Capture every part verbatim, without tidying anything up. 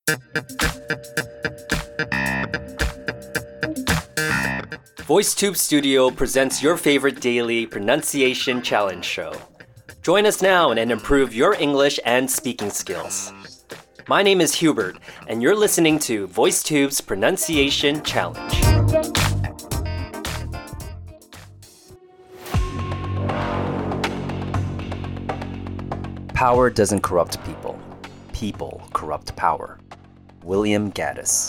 VoiceTube Studio presents your favorite daily pronunciation challenge show. Join us now and improve your English and speaking skills. My name is Hubert, and you're listening to VoiceTube's Pronunciation Challenge. Power doesn't corrupt people. People corrupt power. William Gaddis.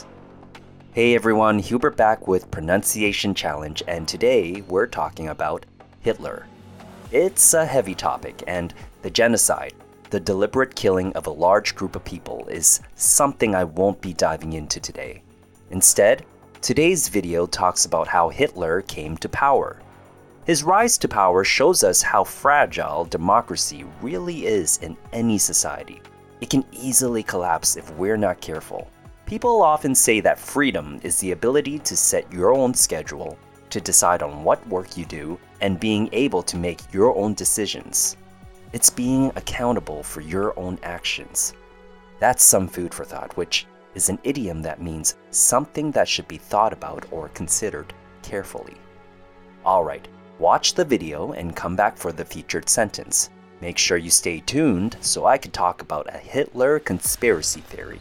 Hey everyone, Hubert back with Pronunciation Challenge, and today we're talking about Hitler. It's a heavy topic, and the genocide, the deliberate killing of a large group of people, is something I won't be diving into today. Instead, today's video talks about how Hitler came to power. His rise to power shows us how fragile democracy really is in any society. It can easily collapse if we're not careful. People often say that freedom is the ability to set your own schedule, to decide on what work you do, and being able to make your own decisions. It's being accountable for your own actions. That's some food for thought, which is an idiom that means something that should be thought about or considered carefully. Alright, watch the video and come back for the featured sentence. Make sure you stay tuned so I can talk about a Hitler conspiracy theory.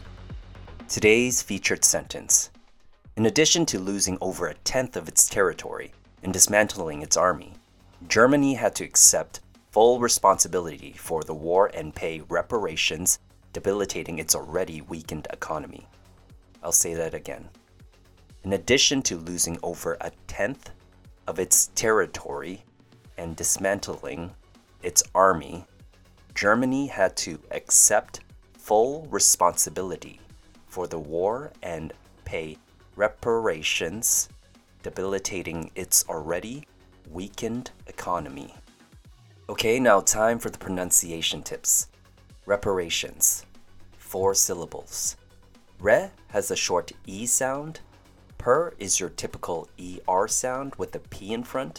Today's featured sentence. In addition to losing over a tenth of its territory and dismantling its army, Germany had to accept full responsibility for the war and pay reparations, debilitating its already weakened economy. I'll say that again. In addition to losing over a tenth of its territory and dismantling its army, Germany had to accept full responsibility for the war and pay reparations, debilitating its already weakened economy. Okay, now time for the pronunciation tips. Reparations. Four syllables. Re has a short E sound. Per is your typical E R sound with a P in front.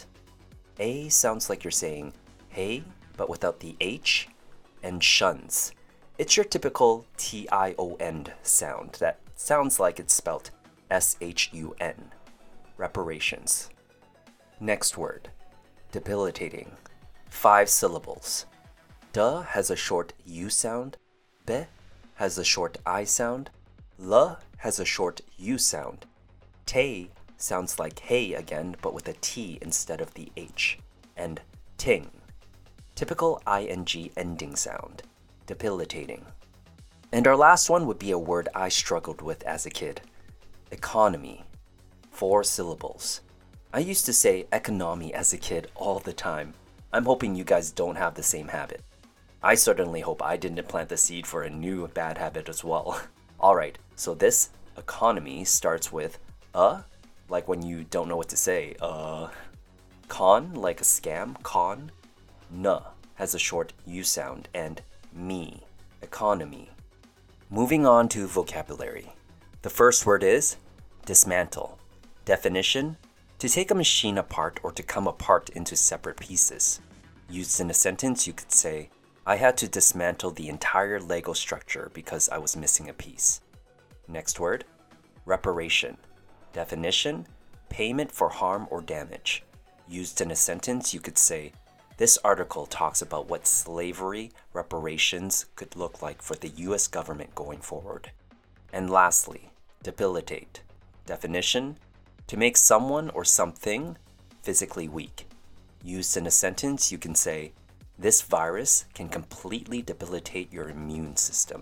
A sounds like you're saying hey, but without the H. And shuns. It's your typical T I O N sound that sounds like it's spelt S H U N. Reparations. Next word. Debilitating. Five syllables. D has a short U sound. B has a short I sound. L has a short U sound. Te sounds like hey again, but with a T instead of the H. And ting. Typical ing ending sound. Debilitating. And our last one would be a word I struggled with as a kid. Economy. Four syllables. I used to say economy as a kid all the time. I'm hoping you guys don't have the same habit. I certainly hope I didn't plant the seed for a new bad habit as well. Alright, so this economy starts with uh, like when you don't know what to say, uh. Con, like a scam, con. N has a short U sound, and me, economy. Moving on to vocabulary. The first word is dismantle. Definition: to take a machine apart or to come apart into separate pieces. Used in a sentence, you could say, I had to dismantle the entire Lego structure because I was missing a piece. Next word, reparation. Definition: payment for harm or damage. Used in a sentence, you could say, this article talks about what slavery reparations could look like for the U S government going forward. And lastly, debilitate. Definition: to make someone or something physically weak. Used in a sentence, you can say, this virus can completely debilitate your immune system.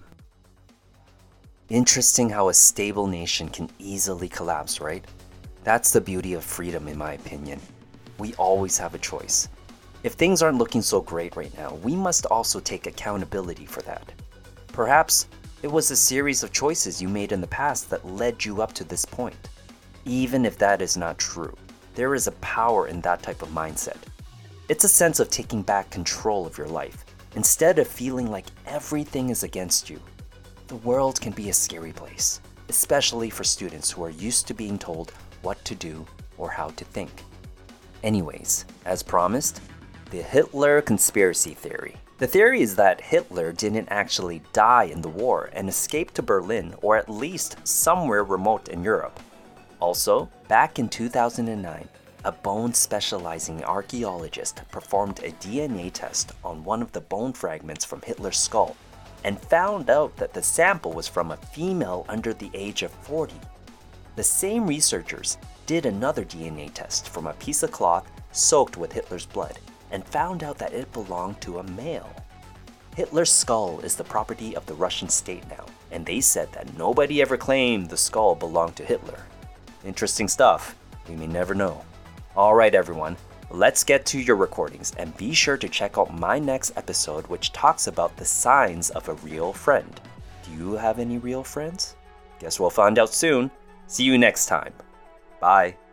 Interesting how a stable nation can easily collapse, right? That's the beauty of freedom, in my opinion. We always have a choice. If things aren't looking so great right now, we must also take accountability for that. Perhaps it was a series of choices you made in the past that led you up to this point. Even if that is not true, there is a power in that type of mindset. It's a sense of taking back control of your life, instead of feeling like everything is against you. The world can be a scary place, especially for students who are used to being told what to do or how to think. Anyways, as promised, the Hitler conspiracy theory. The theory is that Hitler didn't actually die in the war and escaped to Berlin or at least somewhere remote in Europe. Also, back in two thousand nine, a bone specializing archaeologist performed a D N A test on one of the bone fragments from Hitler's skull and found out that the sample was from a female under the age of forty. The same researchers did another D N A test from a piece of cloth soaked with Hitler's blood and found out that it belonged to a male. Hitler's skull is the property of the Russian state now, and they said that nobody ever claimed the skull belonged to Hitler. Interesting stuff. We may never know. Alright everyone, let's get to your recordings and be sure to check out my next episode which talks about the signs of a real friend. Do you have any real friends? Guess we'll find out soon. See you next time. Bye.